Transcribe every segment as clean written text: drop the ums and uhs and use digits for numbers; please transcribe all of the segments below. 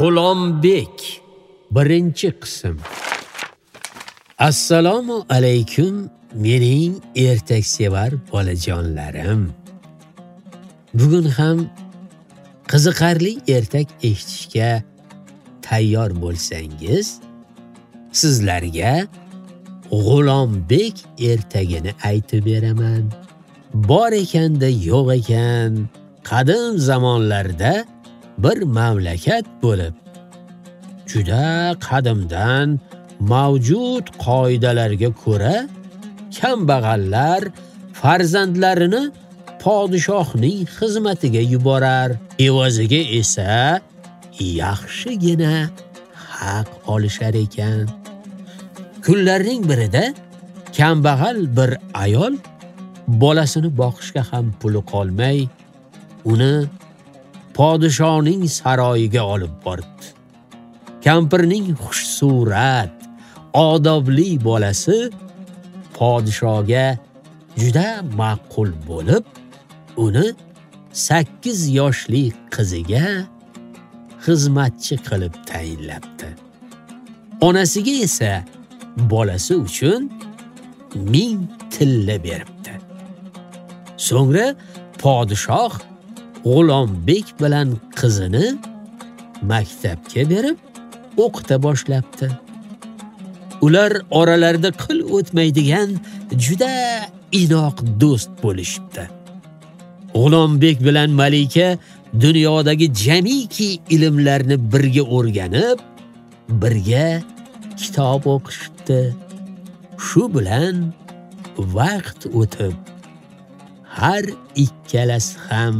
G'ulombek birinchi qism. Assalomu alaykum mening ertaksevar bolajonlarim. Bugun ham qiziqarli ertak eshitishga tayyor bo'lsangiz, sizlarga G'ulombek ertagini aytib beraman. Bor ekanda yo'q ekan, qadim zamonlarda bir mamlakat bo'lib, juda qadimdan mavjud qoidalarga ko'ra kambag'allar farzandlarini podshohning xizmatiga yuborar, evaziga esa yaxshigina haq olishar ekan. Kunlarning birida kambag'al bir ayol bolasini boqishga ham puli qolmay, uni podshohning saroyiga olib bordi. Kampirning xushsurat, odobli bolasi podshohga juda ma'qul bo'lib, uni 8 yoshli qiziga xizmatchi qilib tayinlabdi. Onasiga esa bolasi uchun 1000 tilla beribdi. So'ngra podshoh G'ulombek bilan qizini maktabga berib o'qita boshlabdi. Ular oralarida qil o'tmaydigan juda inoq do'st bo'lishibdi. G'ulombek bilan malika dunyodagi jamiki ilmlarni birga o'rganib, birga kitob o'qishibdi. Shu bilan vaqt o'tib, har ikkalasi ham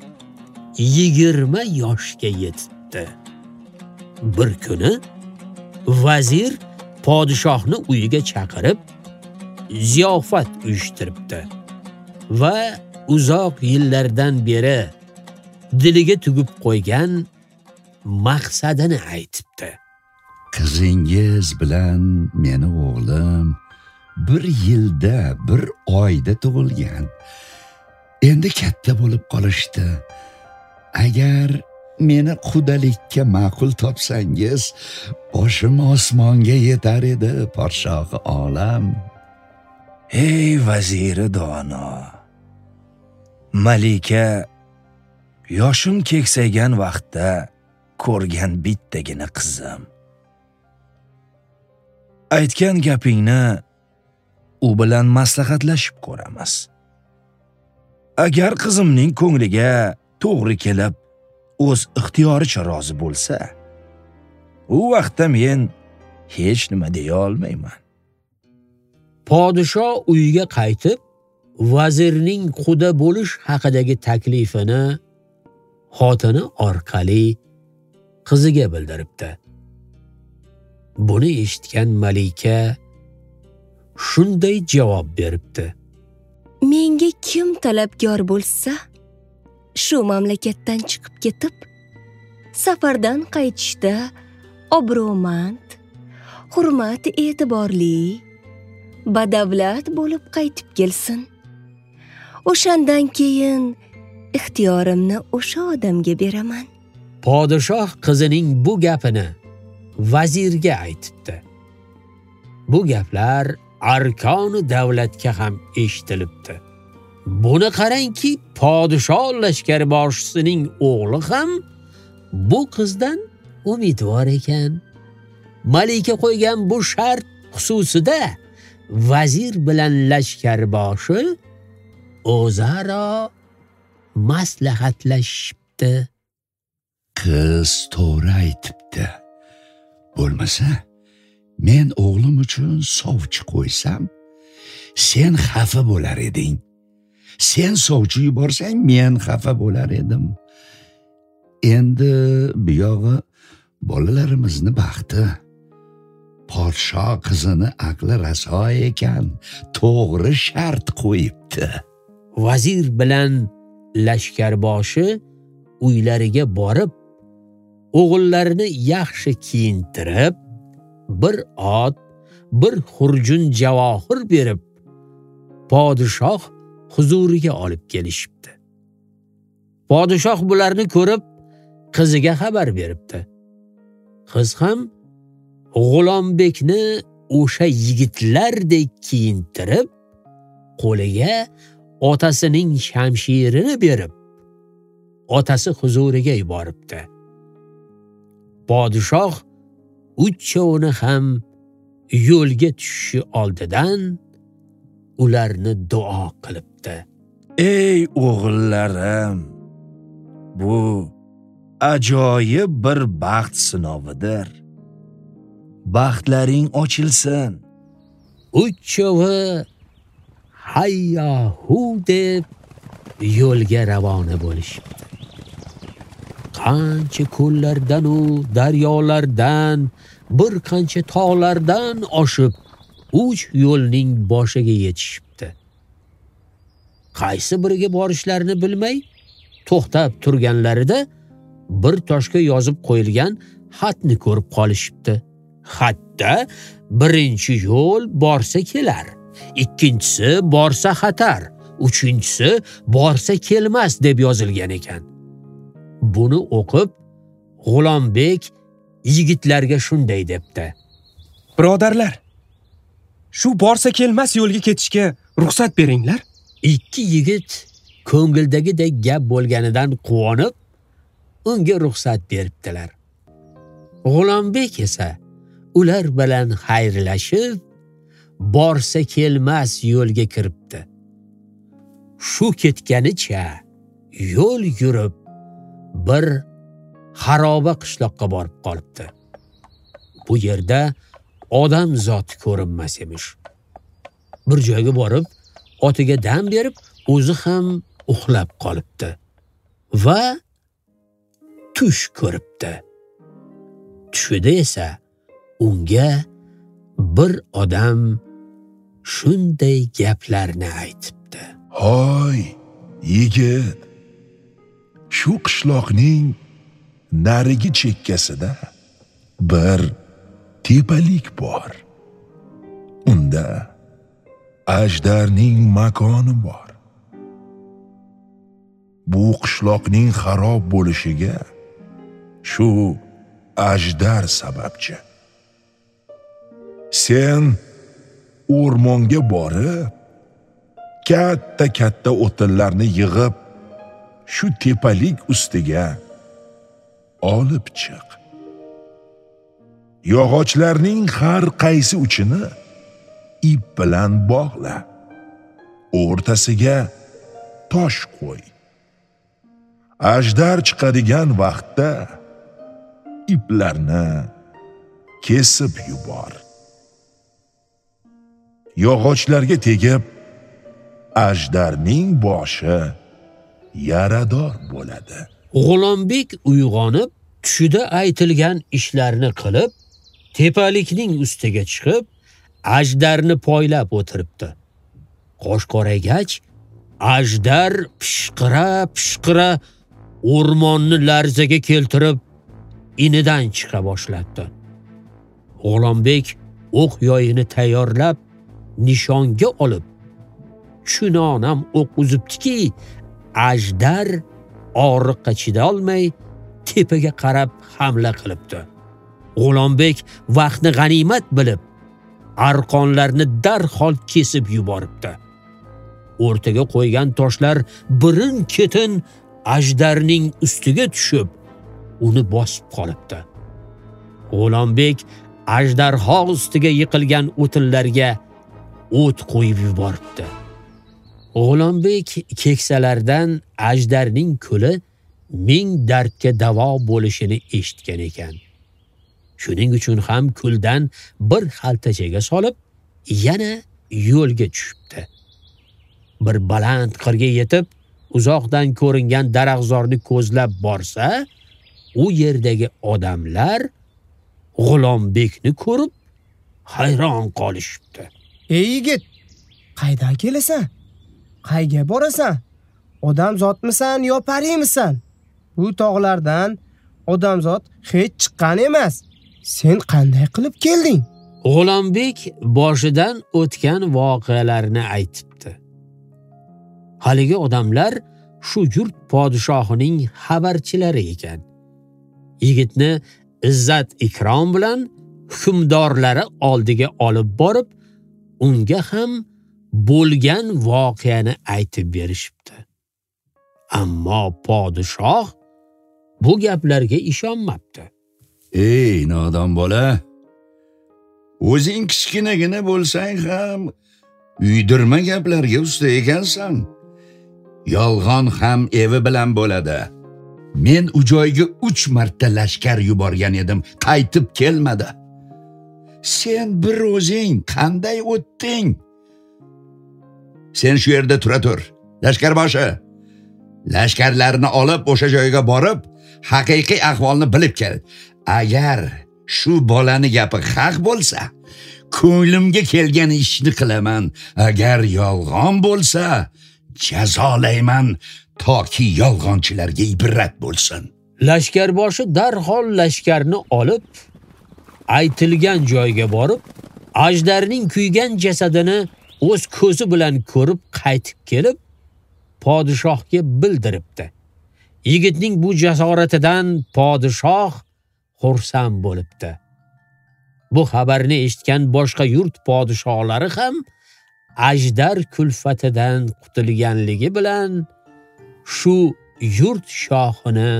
20 yoshga yetibdi. Bir kuni vazir podshohni uyiga chaqirib ziyofat uyushtiribdi va uzoq yillardan beri diliga tugib qo'ygan maqsadini aytibdi. Qizingiz bilan meni o'g'lim 1 yilda 1 oyda tug'ilgan. Endi katta bo'lib qolishdi. Agar meni qudalikka ma'qul topsangiz, boshim osmonga yetar edi, podshohi olam. Ey vaziri dono. Malika yoshim keksaygan vaqtda ko'rgan bittagina qizim. Aytgan gapingni u bilan maslahatlashib ko'ramiz. Agar qizimning ko'ngliga to'g'ri kelib, o'z ixtiyoricha rozi bo'lsa, u vaqtda men hech nima deya olmayman. Podshoh uyiga qaytib, vazirning quda bo'lish haqidagi taklifini xotini orqali qiziga bildiribdi. Buni eshitgan malika shunday javob beribdi. Menga kim talabgor bo'lsa, shu mamlakatdan chiqib ketib, safardan qaytishda obro'mand, hurmat e'tiborli, badavlat bo'lib qaytib kelsin. O'shandan keyin ixtiyorimni o'sha odamga beraman. Podshoh qizining bu gapini vazirga aytibdi. Bu gaplar arkoni davlatga ham eshitilibdi. Buni qarangki, podshoh lashkarboshining o'g'li ham bu qizdan umidvor ekan. Malika qo'ygan bu shart xususida vazir bilan lashkarboshi o'zaro maslahatlashibdi. Qiz to'g'ri aytibdi. Bo'lmasa, men o'g'lim uchun sovchi qo'ysam, sen xafa bo'lar eding. Sen sovchi yuborsang, men xafa bo'lar edim. Endi bu yog'i bolalarimizni baxti. Podshoh qizini aqli raso ekan, to'g'ri shart qo'yibdi. Vazir bilan lashkarboshi uylariga borib, o'g'illarini yaxshi kiyintirib, bir ot, bir xurjun javohir berib, podshoh huzuriga olib kelishibdi. Podshoh bularni ko'rib, qiziga xabar beribdi. qiz ham G'ulombekni o'sha yigitlardek kiyintirib, qo'liga otasining shamshirini berib, otasi huzuriga yuboribdi. Podshoh uchovini ham yo'lga tushishi oldidan ularni duo qilibdi. Ey o'g'illarim, bu ajoyib bir baxt sinovidir. Baxtlaring ochilsin. Uchovi hayyahu deb yo'lga ravona bo'lishibdi. Qancha ko'llardan u daryolardan, bir qancha tog'lardan oshib, uch yo'lning boshiga yetishibdi. Qaysi biriga borishlarini bilmay, to'xtab turganlarida bir toshga yozib qo'yilgan xatni ko'rib qolishibdi. Xatda birinchi yo'l borsa kelar, ikkinchisi borsa xatar, uchinchisi borsa kelmas deb yozilgan ekan. Buni o'qib, G'ulombek yigitlarga shunday debdi: Birodarlar, shu borsa kelmas yo'lga ketishga ruxsat beringlar. Ikki yigit ko'ngildagidek gap bo'lganidan quvonib, unga ruxsat beribdilar. G'ulombek esa ular bilan xayrlashib, borsa kelmas yo'lga kiribdi. Shu ketganicha yo'l yurib, bir xaroba qishloqqa borib qolibdi. Bu yerda odam zot ko'rinmas emish. Bir joyga borib, otiga dam berib, o'zi ham uxlab qolibdi va tush ko'ribdi. Tushida esa unga bir odam shunday gaplarni aytibdi: Hoy, yigit, shu qishloqning narigi chekkasida bir tepalik bor. Unda ajdarning makoni bor. Bu qishloqning xarob bo'lishiga shu ajdar sababchi. Sen o'rmonga borib, katta o'tinlarni yig'ib, shu tepalik ustiga olib chiq. Yog'ochlarning har qaysi uchini ip bilan bog'la. O'rtasiga tosh qo'y. Ajdar chiqadigan vaqtda iplarni kesib yubor. Yog'ochlarga tegib, ajdarning boshi yarador bo'ladi. G'ulombek uyg'onib, tushida aytilgan ishlarni qilib, tepalikning ustiga chiqib, ajdarni poylab o'tiribdi. Qosh qoraygach, ajdar pishqira o'rmonni larzaga keltirib, inidan chiqa boshladi. G'ulombek o'q yoyini tayyorlab, nishonga olib, chunonam o'q uzibdiki, ajdar og'riqqa chidolmay tepaga qarab hamla qilibdi. G'ulombek vaqtni g'animat bilib, arqonlarni darhol kesib yuboribdi. O'rtaga qo'ygan toshlar birin-ketin ajdarning ustiga tushib, uni bosib qolibdi. G'ulombek ajdarho ustiga yiqilgan o'tinlarga o't qo'yib yuboribdi. G'ulombek keksalardan ajdarning kuli ming dardga davo bo'lishini eshitgan ekan. Shuning uchun ham kuldan bir xaltachaga solib, yana yo'lga tushibdi. Bir baland qirga yetib, uzoqdan ko'ringan daraxtzorni ko'zlab borsa, u yerdagi odamlar G'ulombekni ko'rib hayron qolishibdi. Ey yigit, qaydan kelasan? Qayga borasan? Odamzodmisan yo pariymisan? Bu tog'lardan odamzod hech chiqqan emas. Sen qanday qilib kelding? G'ulombek boshidan o'tgan voqealarni aytibdi. Haligi odamlar shu yurt podshohining xabarchilari ekan. Yigitni izzat ikrom bilan hukmdorlari oldiga olib borib, unga ham bo'lgan voqeani aytib berishibdi. Ammo podshoh bu gaplarga ishonmabdi. Ey nodon bola, o'zing kichkinagina bo'lsang ham uydirma gaplarga usta ekansan. Yolg'on ham evi bilan bo'ladi. Men u joyga 3 marta lashkar yuborgan edim, qaytib kelmadi. Sen bir o'zing qanday o'tding? Sen shu yerda tura tur, lashkarboshi. Lashkarlarni olib o'sha joyga borib, haqiqiy ahvolni bilib kel. Agar shu bolani gapi haq bo'lsa, ko'nglimga kelgan ishni qilaman. Agar yolg'on bo'lsa, jazolayman toki yolg'onchilarga ibrat bo'lsin. Lashkarboshi darhol lashkarni olib, aytilgan joyga borib, ajdarning kuygan jasadini o'z ko'zi bilan ko'rib qaytib kelib, podshohga bildiribdi. Yigitning bu jasoratidan podshoh xursand bo'libdi. Bu xabarni eshitgan boshqa yurt podshohlari ham ajdar kulfatidan qutulganligi bilan shu yurt shohini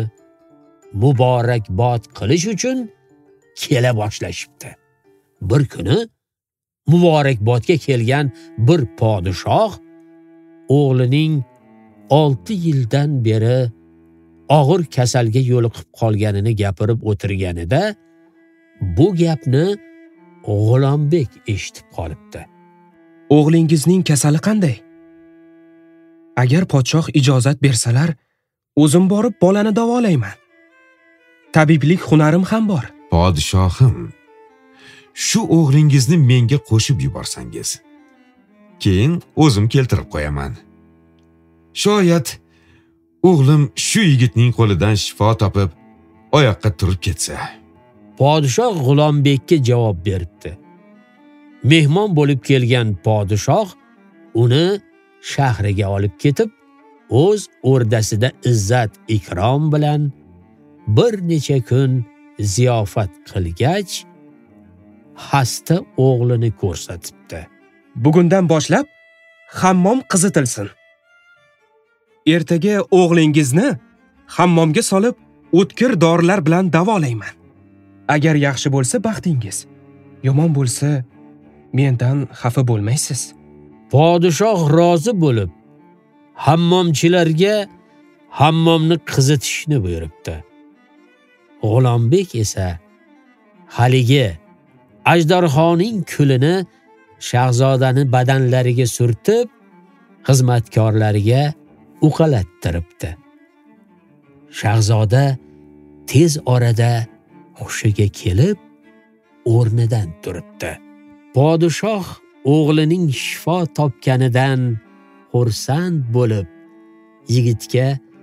muborakbod qilish uchun kela boshlashibdi. Bir kuni muborakbodga kelgan bir podshoh o'g'lining 6 yildan beri og'ir kasalga yo'liqib qolganini gapirib o'tirganida bu gapni G'ulombek eshitib qolibdi. O'g'lingizning kasali qanday? Agar podshoh ijozat bersalar, o'zim borib bolani davolayman. Tabiblik hunarim ham bor. Podshohim, shu o'g'lingizni menga qo'shib yuborsangiz, keyin o'zim keltirib qo'yaman. Shoyat o'g'lim shu yigitning qo'lidan shifo topib, oyoqqa turib ketsa. Podshoh G'ulombekka javob beribdi. Mehmon bo'lib kelgan podshoh uni shahriga olib ketib, o'z o'rdasida izzat ikrom bilan bir necha kun ziyofat qilgach, xasta o'g'lini ko'rsatibdi. Bugundan boshlab hammom qizitilsin. Ertaga o'g'lingizni hammomga solib, o'tkir dorilar bilan davolayman. Agar yaxshi bo'lsa baxtingiz, yomon bo'lsa mendan xafa bo'lmaysiz. Podshoh rozi bo'lib, hammomchilarga hammomni qizitishni buyuribdi. G'ulombek esa haligi ajdarxoning kulini shahzodani badanlariga surtib, xizmatkorlariga uqalattiribdi. Shahzoda tez orada hushiga kelib, o'rnidan turibdi. Podshoh o'g'lining shifo topganidan xursand bo'lib, yigitga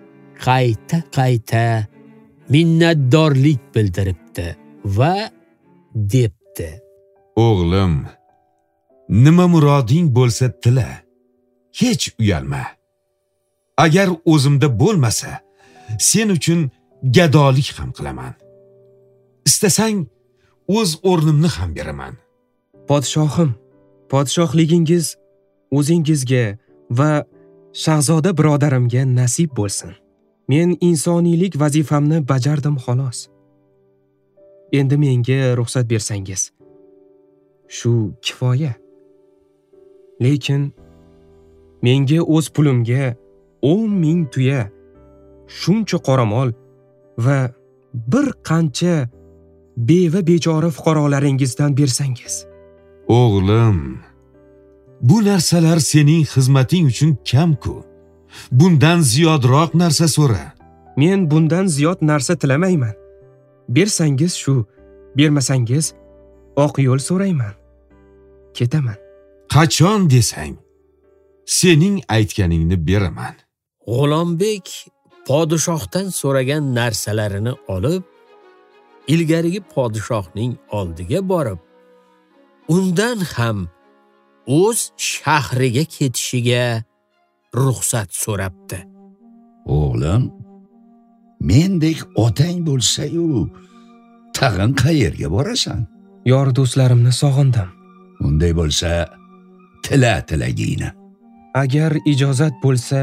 qayta minnatdorlik bildiribdi va debdi: O'g'lim, nima muroding bo'lsa tila, hech uyalma. Agar o'zimda bo'lmasa, sen uchun gadolik ham qilaman. Istasang, o'z o'rnimni ham beraman. Podshohim, podshohligingiz o'zingizga va shahzoda birodarimga nasib bo'lsin. Men insoniylik vazifamni bajardim xolos. Endi menga ruxsat bersangiz, shu kifoya. Lekin menga o'z pulimga 10,000 tuya, shuncha qoramol va bir qancha beva bechora fuqarolaringizdan bersangiz. O'g'lim, bu narsalar sening xizmating uchun kam-ku. Bundan ziyodroq narsa so'ra. Men bundan ziyod narsa tilamayman. Bersangiz shu, bermasangiz oq yo'l so'rayman. Ketaman. Qachon desang, sening aytganingni beraman. G'ulombek podshohdan so'ragan narsalarini olib, ilgarigi podshohning oldiga borib, undan ham o'z shahriga ketishiga ruxsat so'rabdi. O'g'lim, mendek otang bo'lsa-yu, tag'in qayerga borasan? Yor do'stlarimni sog'indim. Unday bo'lsa, tilagingni. Agar ijozat bo'lsa,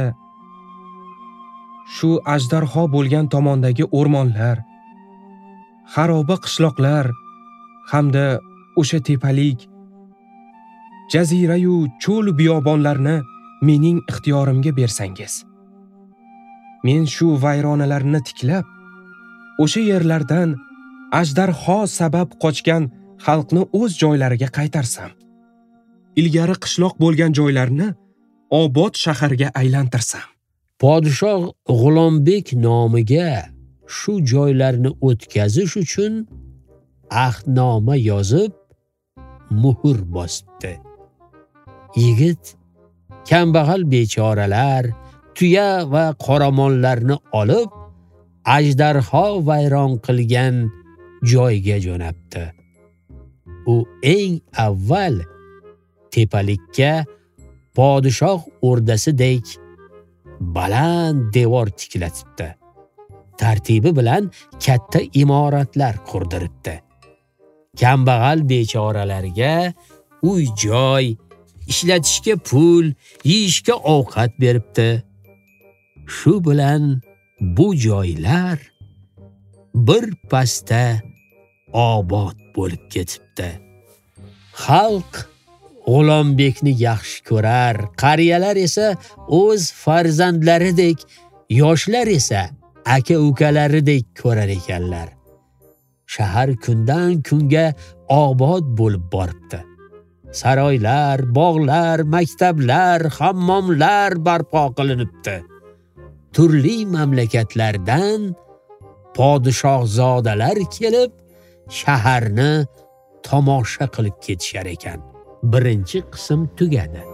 shu ajdarho bo'lgan tomondagi o'rmonlar, xaroba qishloqlar hamda o'sha tepalik, jazira-yu cho'l biyobonlarni mening ixtiyorimga bersangiz. Men shu vayronalarni tiklab, o'sha yerlardan ajdarho sabab qochgan xalqni o'z joylariga qaytarsam, ilgari qishloq bo'lgan joylarni obod shaharga aylantirsam. Podshoh G'ulombek nomiga shu joylarni o'tkazish uchun ahdnoma yozib, muhr bosibdi. Yigit kambag'al bechoralar, tuya va qoramonlarni olib, ajdarho vayron qilgan joyga jo'nabdi. U eng avval tepalikka podshoh o'rdasidek baland devor tiklatibdi. Tartibi bilan katta imoratlar qurdiribdi. Kambag'al bechoralarga uy-joy, ishlatishga pul, yeyishga ovqat beribdi. Shu bilan bu joylar bir pasda obod bo'lib ketibdi. Xalq G'ulombekni yaxshi ko'rar, qariyalar esa o'z farzandlaridek, yoshlar esa aka-ukalaridek ko'rar ekanlar. Shahar kundan kunga obod bo'lib boribdi. Saroylar, bog'lar, maktablar, hammomlar barpo qilinibdi. Turli mamlakatlardan podshohzodalar kelib, shaharni tomosha qilib ketishar ekan. Birinchi qism tugadi.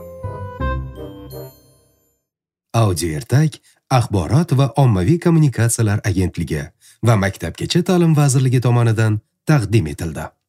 Audio Ertak Axborot va ommaviy kommunikatsiyalar agentligi va Maktabgacha ta'lim vazirligi tomonidan taqdim etildi.